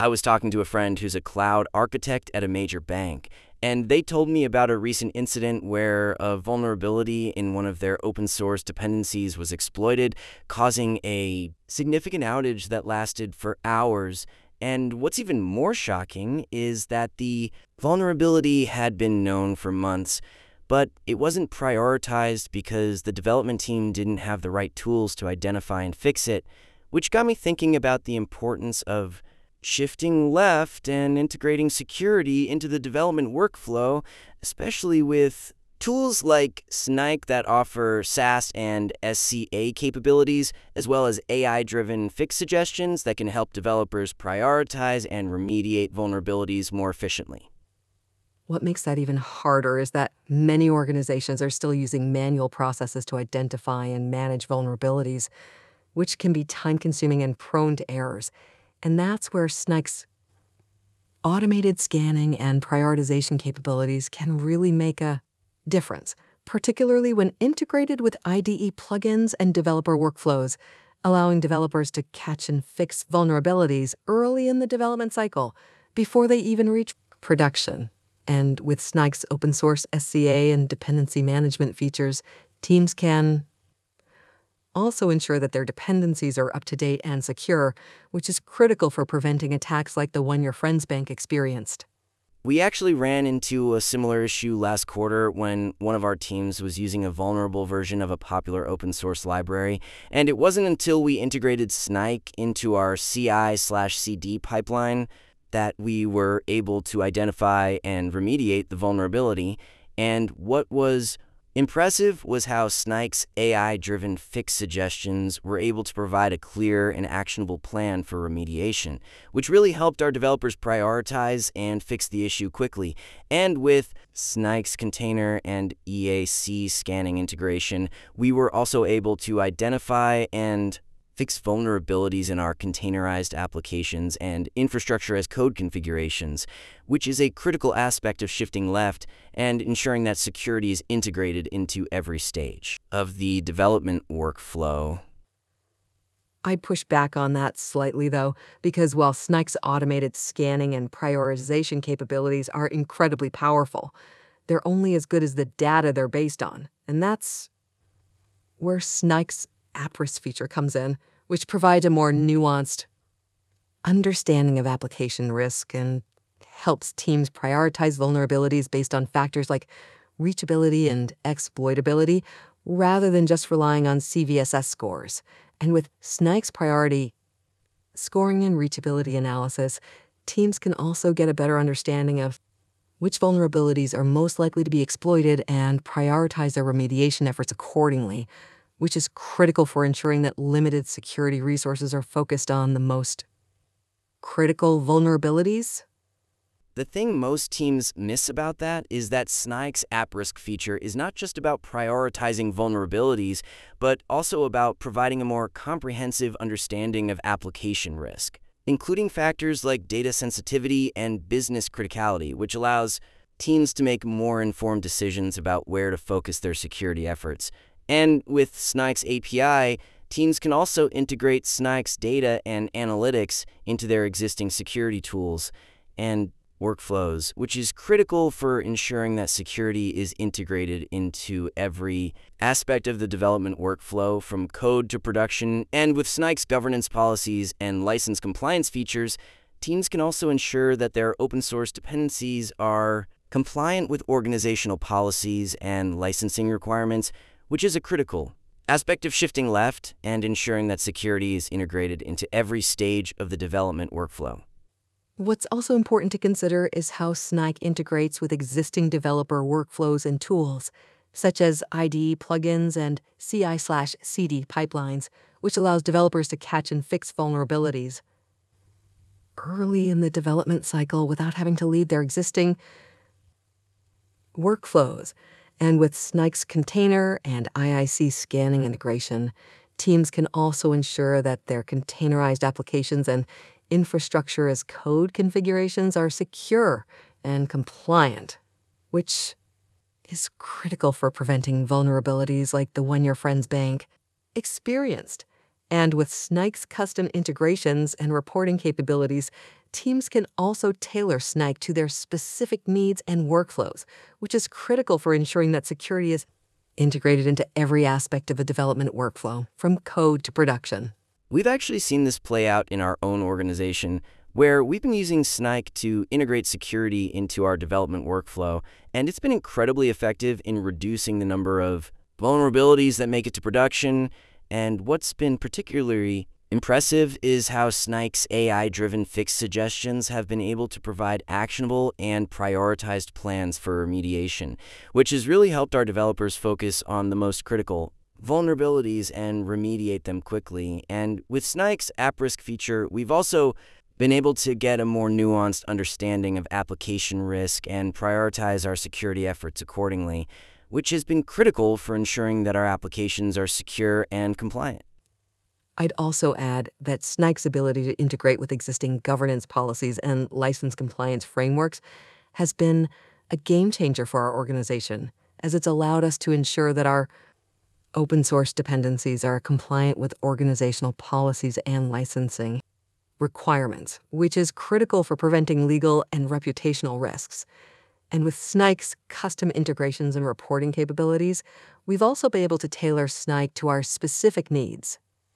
I was talking to a friend who's a cloud architect at a major bank, and they told me about a recent incident where a vulnerability in one of their open source dependencies was exploited, causing a significant outage that lasted for hours. And what's even more shocking is that the vulnerability had been known for months, but it wasn't prioritized because the development team didn't have the right tools to identify and fix it, which got me thinking about the importance of shifting left and integrating security into the development workflow, especially with tools like Snike that offer SaaS and SCA capabilities, as well as AI-driven fix suggestions that can help developers prioritize and remediate vulnerabilities more efficiently. What makes that even harder is that many organizations are still using manual processes to identify and manage vulnerabilities, which can be time-consuming and prone to errors. And that's where Snike's automated scanning and prioritization capabilities can really make a difference, particularly when integrated with IDE plugins and developer workflows, allowing developers to catch and fix vulnerabilities early in the development cycle before they even reach production. And with Snike's open source SCA and dependency management features, teams can also ensure that their dependencies are up to date and secure, which is critical for preventing attacks like the one your friend's bank experienced. We actually ran into a similar issue last quarter when one of our teams was using a vulnerable version of a popular open source library, and it wasn't until we integrated Snike into our CI/CD pipeline that we were able to identify and remediate the vulnerability. And what was impressive was how Snike's AI-driven fix suggestions were able to provide a clear and actionable plan for remediation, which really helped our developers prioritize and fix the issue quickly. And with Snike's container and EAC scanning integration, we were also able to identify and fix vulnerabilities in our containerized applications and infrastructure as code configurations, which is a critical aspect of shifting left and ensuring that security is integrated into every stage of the development workflow. I'd push back on that slightly, though, because while Snike's automated scanning and prioritization capabilities are incredibly powerful, they're only as good as the data they're based on. And that's where Snike's AppRisk feature comes in, which provides a more nuanced understanding of application risk and helps teams prioritize vulnerabilities based on factors like reachability and exploitability rather than just relying on CVSS scores. And with Snike's priority scoring and reachability analysis, teams can also get a better understanding of which vulnerabilities are most likely to be exploited and prioritize their remediation efforts accordingly, which is critical for ensuring that limited security resources are focused on the most critical vulnerabilities. The thing most teams miss about that is that Snike's AppRisk feature is not just about prioritizing vulnerabilities, but also about providing a more comprehensive understanding of application risk, including factors like data sensitivity and business criticality, which allows teams to make more informed decisions about where to focus their security efforts. And with Snike's API, teams can also integrate Snike's data and analytics into their existing security tools and workflows, which is critical for ensuring that security is integrated into every aspect of the development workflow, from code to production. And with Snike's governance policies and license compliance features, teams can also ensure that their open source dependencies are compliant with organizational policies and licensing requirements, which is a critical aspect of shifting left and ensuring that security is integrated into every stage of the development workflow. What's also important to consider is how Snike integrates with existing developer workflows and tools, such as IDE plugins and CI/CD pipelines, which allows developers to catch and fix vulnerabilities early in the development cycle without having to leave their existing workflows. And with Snike's container and IIC scanning integration, teams can also ensure that their containerized applications and infrastructure as code configurations are secure and compliant, which is critical for preventing vulnerabilities like the one your friend's bank experienced. And with Snike's custom integrations and reporting capabilities, teams can also tailor Snike to their specific needs and workflows, which is critical for ensuring that security is integrated into every aspect of a development workflow, from code to production. We've actually seen this play out in our own organization, where we've been using Snike to integrate security into our development workflow, and it's been incredibly effective in reducing the number of vulnerabilities that make it to production. And what's been particularly impressive is how Snike's AI-driven fix suggestions have been able to provide actionable and prioritized plans for remediation, which has really helped our developers focus on the most critical vulnerabilities and remediate them quickly. And with Snike's App Risk feature, we've also been able to get a more nuanced understanding of application risk and prioritize our security efforts accordingly, which has been critical for ensuring that our applications are secure and compliant. I'd also add that Snike's ability to integrate with existing governance policies and license compliance frameworks has been a game changer for our organization, as it's allowed us to ensure that our open source dependencies are compliant with organizational policies and licensing requirements, which is critical for preventing legal and reputational risks. And with Snike's custom integrations and reporting capabilities, we've also been able to tailor Snike to our specific needs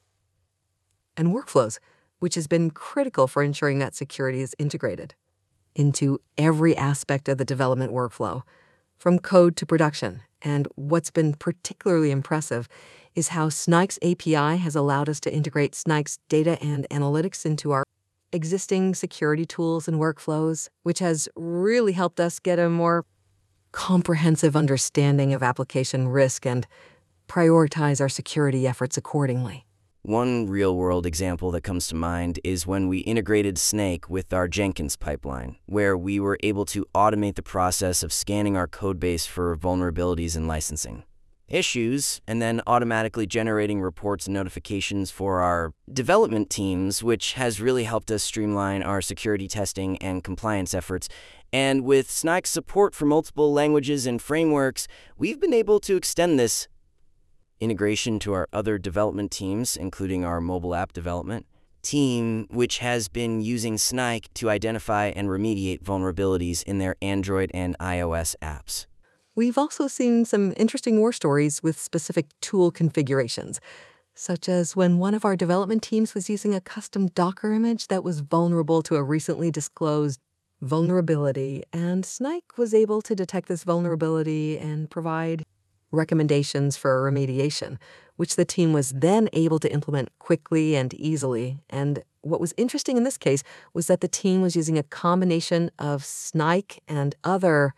and workflows, which has been critical for ensuring that security is integrated into every aspect of the development workflow, from code to production. And what's been particularly impressive is how Snike's API has allowed us to integrate Snike's data and analytics into our existing security tools and workflows, which has really helped us get a more comprehensive understanding of application risk and prioritize our security efforts accordingly. One real-world example that comes to mind is when we integrated Snake with our Jenkins pipeline, where we were able to automate the process of scanning our codebase for vulnerabilities in licensing issues, and then automatically generating reports and notifications for our development teams, which has really helped us streamline our security testing and compliance efforts. And with Snike's support for multiple languages and frameworks, we've been able to extend this integration to our other development teams, including our mobile app development team, which has been using Snike to identify and remediate vulnerabilities in their Android and iOS apps. We've also seen some interesting war stories with specific tool configurations, such as when one of our development teams was using a custom Docker image that was vulnerable to a recently disclosed vulnerability, and Snike was able to detect this vulnerability and provide recommendations for remediation, which the team was then able to implement quickly and easily. And what was interesting in this case was that the team was using a combination of Snike and other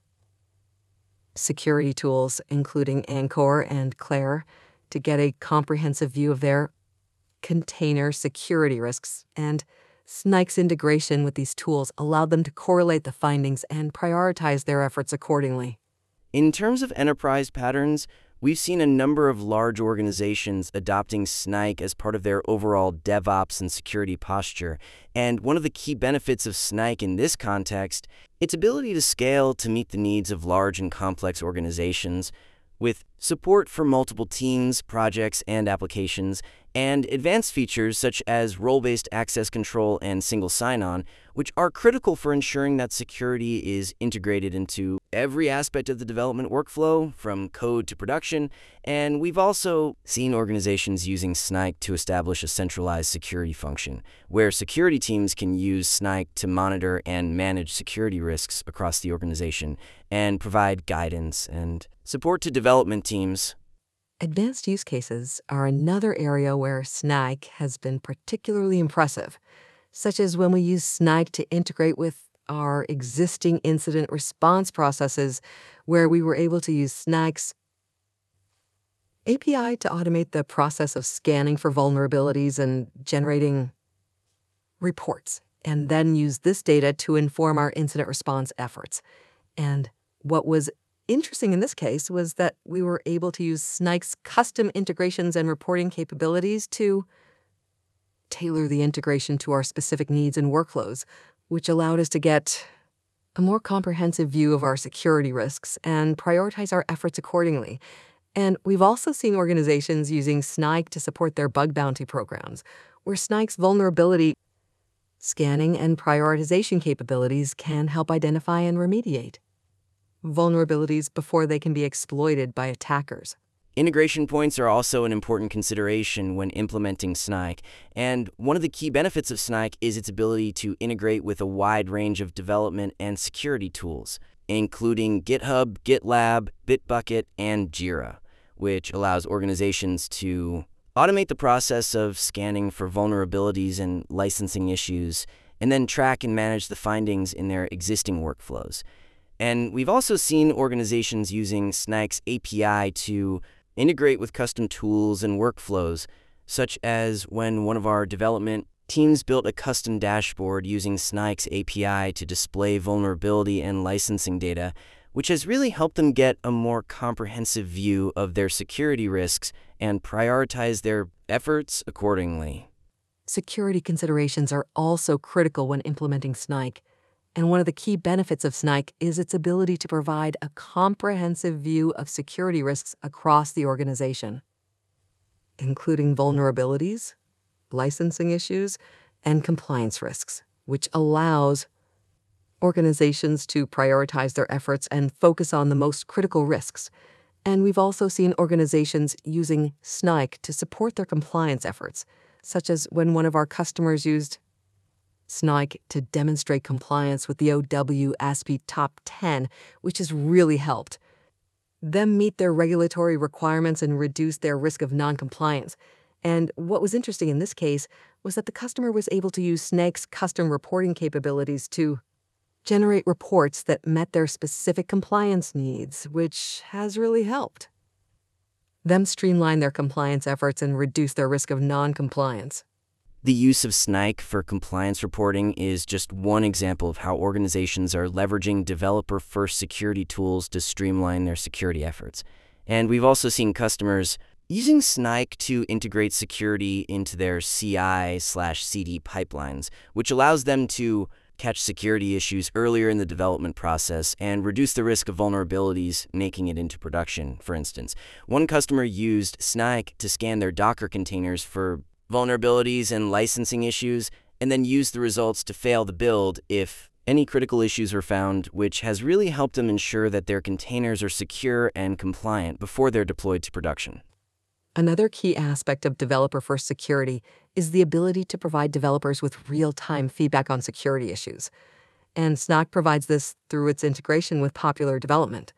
security tools, including Anchor and Claire, to get a comprehensive view of their container security risks. And Snike's integration with these tools allowed them to correlate the findings and prioritize their efforts accordingly. In terms of enterprise patterns, we've seen a number of large organizations adopting Snike as part of their overall DevOps and security posture. And one of the key benefits of Snike in this context, its ability to scale to meet the needs of large and complex organizations, with support for multiple teams, projects, and applications, and advanced features such as role-based access control and single sign-on, which are critical for ensuring that security is integrated into every aspect of the development workflow, from code to production. And we've also seen organizations using Snike to establish a centralized security function, where security teams can use Snike to monitor and manage security risks across the organization and provide guidance and support to development teams. Advanced use cases are another area where Snike has been particularly impressive, such as when we use Snike to integrate with our existing incident response processes, where we were able to use Snike's API to automate the process of scanning for vulnerabilities and generating reports, and then use this data to inform our incident response efforts. And what was interesting in this case was that we were able to use Snike's custom integrations and reporting capabilities to tailor the integration to our specific needs and workflows, which allowed us to get a more comprehensive view of our security risks and prioritize our efforts accordingly. And we've also seen organizations using Snike to support their bug bounty programs, where Snike's vulnerability scanning and prioritization capabilities can help identify and remediate vulnerabilities before they can be exploited by attackers. Integration points are also an important consideration when implementing Snike, and one of the key benefits of Snike is its ability to integrate with a wide range of development and security tools, including GitHub, GitLab, Bitbucket, and Jira, which allows organizations to automate the process of scanning for vulnerabilities and licensing issues, and then track and manage the findings in their existing workflows. And we've also seen organizations using Snike's API to integrate with custom tools and workflows, such as when one of our development teams built a custom dashboard using Snike's API to display vulnerability and licensing data, which has really helped them get a more comprehensive view of their security risks and prioritize their efforts accordingly. Security considerations are also critical when implementing Snike. And one of the key benefits of Snike is its ability to provide a comprehensive view of security risks across the organization, including vulnerabilities, licensing issues, and compliance risks, which allows organizations to prioritize their efforts and focus on the most critical risks. And we've also seen organizations using Snike to support their compliance efforts, such as when one of our customers used Snike to demonstrate compliance with the OWASP Top 10, which has really helped them meet their regulatory requirements and reduce their risk of noncompliance. And what was interesting in this case was that the customer was able to use Snike's custom reporting capabilities to generate reports that met their specific compliance needs, which has really helped them streamline their compliance efforts and reduce their risk of noncompliance. The use of Snike for compliance reporting is just one example of how organizations are leveraging developer-first security tools to streamline their security efforts. And we've also seen customers using Snike to integrate security into their CI/CD pipelines, which allows them to catch security issues earlier in the development process and reduce the risk of vulnerabilities making it into production, for instance. One customer used Snike to scan their Docker containers for vulnerabilities and licensing issues, and then use the results to fail the build if any critical issues are found, which has really helped them ensure that their containers are secure and compliant before they're deployed to production. Another key aspect of developer-first security is the ability to provide developers with real-time feedback on security issues. And Snike provides this through its integration with popular development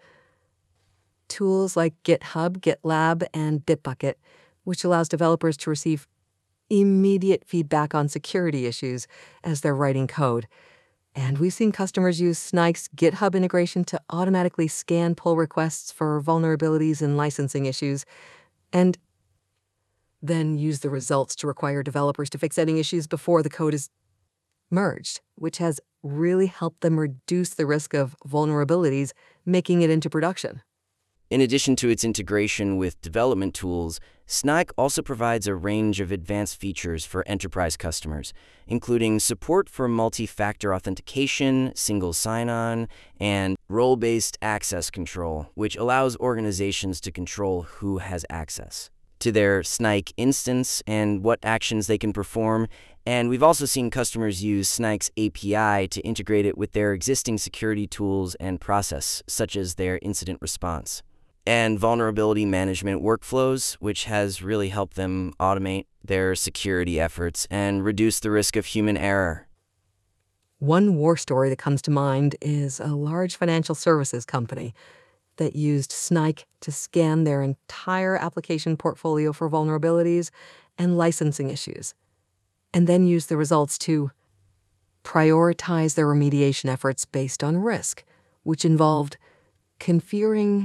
tools like GitHub, GitLab, and Bitbucket, which allows developers to receive immediate feedback on security issues as they're writing code. And we've seen customers use Snike's GitHub integration to automatically scan pull requests for vulnerabilities and licensing issues, and then use the results to require developers to fix any issues before the code is merged, which has really helped them reduce the risk of vulnerabilities making it into production. In addition to its integration with development tools, Snike also provides a range of advanced features for enterprise customers, including support for multi-factor authentication, single sign-on, and role-based access control, which allows organizations to control who has access to their Snike instance and what actions they can perform. And we've also seen customers use Snike's API to integrate it with their existing security tools and process, such as their incident response and vulnerability management workflows, which has really helped them automate their security efforts and reduce the risk of human error. One war story that comes to mind is a large financial services company that used Snike to scan their entire application portfolio for vulnerabilities and licensing issues, and then used the results to prioritize their remediation efforts based on risk, which involved configuring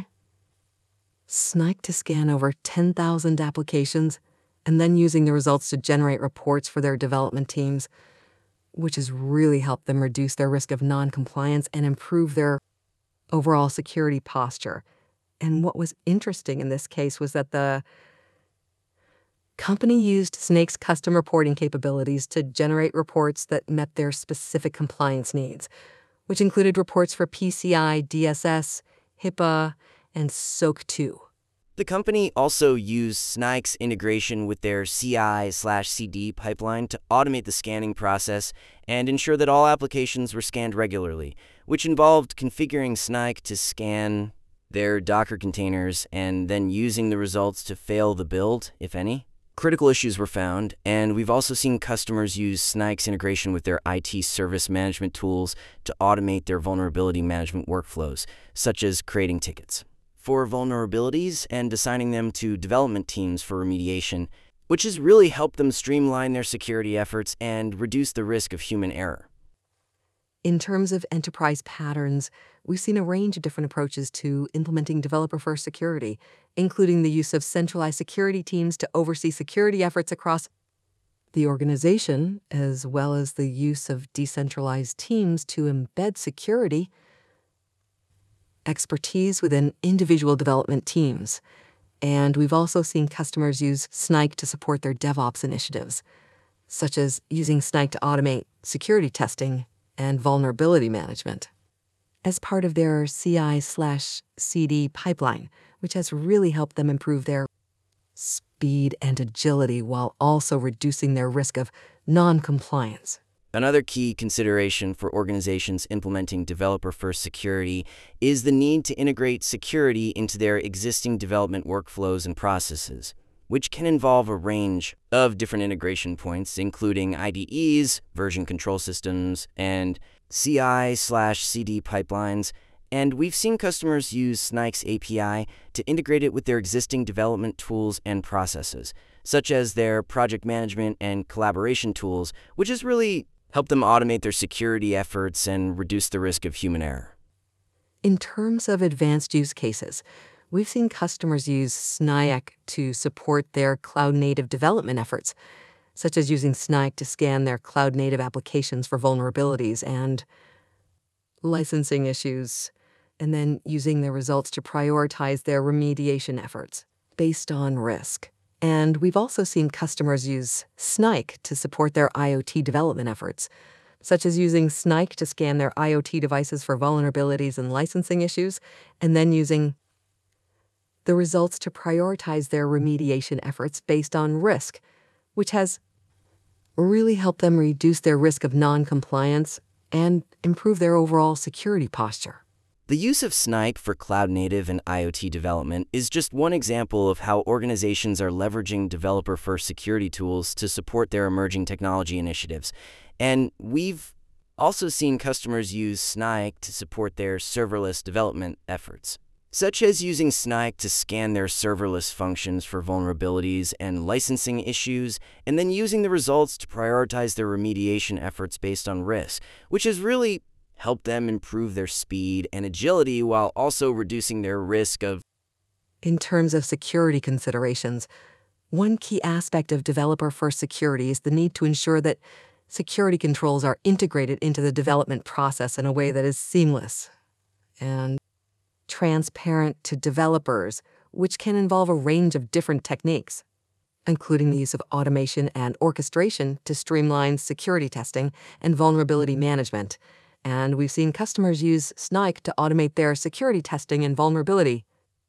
Snike to scan over 10,000 applications and then using the results to generate reports for their development teams, which has really helped them reduce their risk of noncompliance and improve their overall security posture. And what was interesting in this case was that the company used Snake's custom reporting capabilities to generate reports that met their specific compliance needs, which included reports for PCI, DSS, HIPAA, and SOC 2. The company also used Snike's integration with their CI/CD pipeline to automate the scanning process and ensure that all applications were scanned regularly, which involved configuring Snike to scan their Docker containers and then using the results to fail the build, if any. Critical issues were found, and we've also seen customers use Snike's integration with their IT service management tools to automate their vulnerability management workflows, such as creating tickets for vulnerabilities and assigning them to development teams for remediation, which has really helped them streamline their security efforts and reduce the risk of human error. In terms of enterprise patterns, we've seen a range of different approaches to implementing developer-first security, including the use of centralized security teams to oversee security efforts across the organization, as well as the use of decentralized teams to embed security expertise within individual development teams. And we've also seen customers use Snike to support their DevOps initiatives, such as using Snike to automate security testing and vulnerability management as part of their CI/CD pipeline, which has really helped them improve their speed and agility while also reducing their risk of non-compliance. Another key consideration for organizations implementing developer-first security is the need to integrate security into their existing development workflows and processes, which can involve a range of different integration points, including IDEs, version control systems, and CI/CD pipelines. And we've seen customers use Snike's API to integrate it with their existing development tools and processes, such as their project management and collaboration tools, which has really helped them automate their security efforts and reduce the risk of human error. In terms of advanced use cases, we've seen customers use Snike to support their cloud-native development efforts, such as using Snike to scan their cloud-native applications for vulnerabilities and licensing issues, and then using the results to prioritize their remediation efforts based on risk. And we've also seen customers use Snike to support their IoT development efforts, such as using Snike to scan their IoT devices for vulnerabilities and licensing issues, and then using the results to prioritize their remediation efforts based on risk, which has really helped them reduce their risk of non-compliance and improve their overall security posture. The use of Snike for cloud-native and IoT development is just one example of how organizations are leveraging developer-first security tools to support their emerging technology initiatives. And we've also seen customers use Snike to support their serverless development efforts, such as using Snike to scan their serverless functions for vulnerabilities and licensing issues, and then using the results to prioritize their remediation efforts based on risk, which has really helped them improve their speed and agility while also reducing their risk of. In terms of security considerations, one key aspect of developer-first security is the need to ensure that security controls are integrated into the development process in a way that is seamless and transparent to developers, which can involve a range of different techniques, including the use of automation and orchestration to streamline security testing and vulnerability management. And we've seen customers use Snike to automate their security testing and vulnerability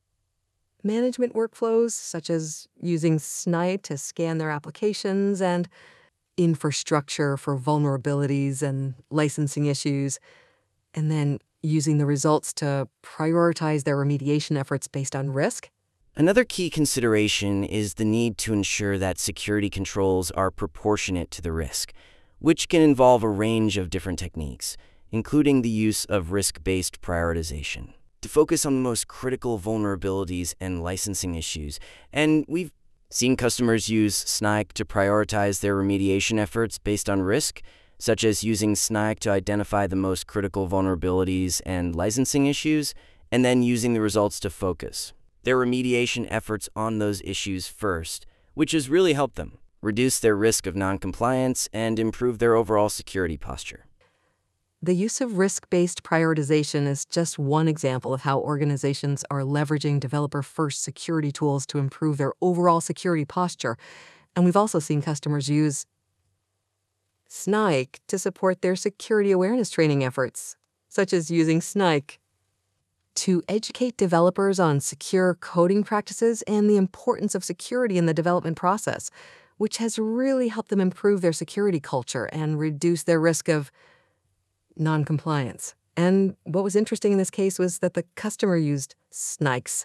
management workflows, such as using Snike to scan their applications and infrastructure for vulnerabilities and licensing issues, and then using the results to prioritize their remediation efforts based on risk. Another key consideration is the need to ensure that security controls are proportionate to the risk, which can involve a range of different techniques, including the use of risk-based prioritization to focus on the most critical vulnerabilities and licensing issues. And we've seen customers use Snike to prioritize their remediation efforts based on risk, such as using Snike to identify the most critical vulnerabilities and licensing issues, and then using the results to focus their remediation efforts on those issues first, which has really helped them reduce their risk of non-compliance and improve their overall security posture. The use of risk-based prioritization is just one example of how organizations are leveraging developer-first security tools to improve their overall security posture. And we've also seen customers use Snike to support their security awareness training efforts, such as using Snike to educate developers on secure coding practices and the importance of security in the development process, which has really helped them improve their security culture and reduce their risk of noncompliance. And what was interesting in this case was that the customer used Snike's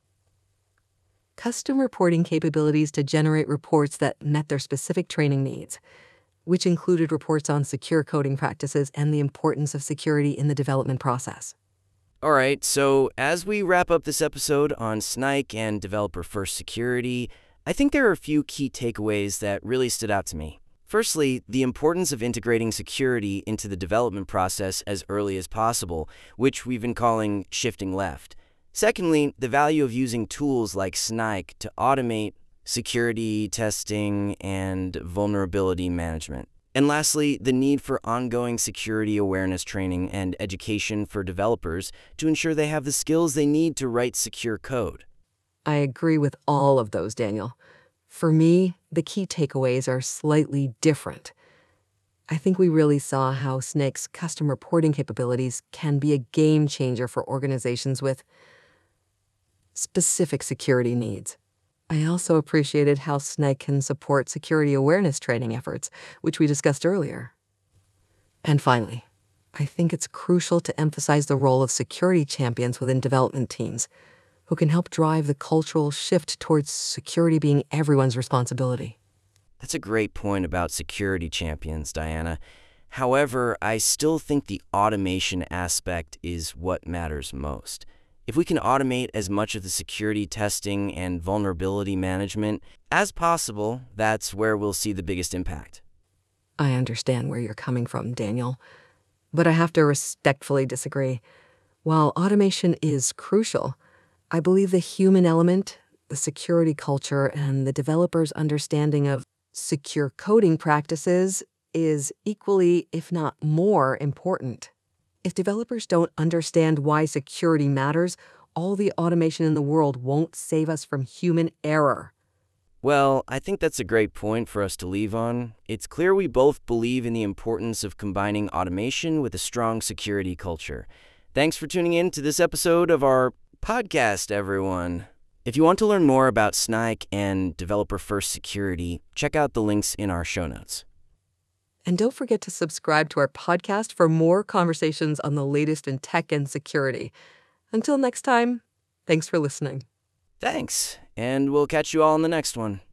custom reporting capabilities to generate reports that met their specific training needs, which included reports on secure coding practices and the importance of security in the development process. All right, so as we wrap up this episode on Snike and developer-first security, I think there are a few key takeaways that really stood out to me. Firstly, the importance of integrating security into the development process as early as possible, which we've been calling shifting left. Secondly, the value of using tools like Snike to automate security testing and vulnerability management. And lastly, the need for ongoing security awareness training and education for developers to ensure they have the skills they need to write secure code. I agree with all of those, Daniel. For me, the key takeaways are slightly different. I think we really saw how Snake's custom reporting capabilities can be a game changer for organizations with specific security needs. I also appreciated how Snake can support security awareness training efforts, which we discussed earlier. And finally, I think it's crucial to emphasize the role of security champions within development teams, who can help drive the cultural shift towards security being everyone's responsibility. That's a great point about security champions, Diana. However, I still think the automation aspect is what matters most. If we can automate as much of the security testing and vulnerability management as possible, that's where we'll see the biggest impact. I understand where you're coming from, Daniel, but I have to respectfully disagree. While automation is crucial, I believe the human element, the security culture, and the developer's understanding of secure coding practices is equally, if not more, important. If developers don't understand why security matters, all the automation in the world won't save us from human error. Well, I think that's a great point for us to leave on. It's clear we both believe in the importance of combining automation with a strong security culture. Thanks for tuning in to this episode of our podcast, everyone. If you want to learn more about Snike and developer-first security, check out the links in our show notes. And don't forget to subscribe to our podcast for more conversations on the latest in tech and security. Until next time, thanks for listening. Thanks, and we'll catch you all in the next one.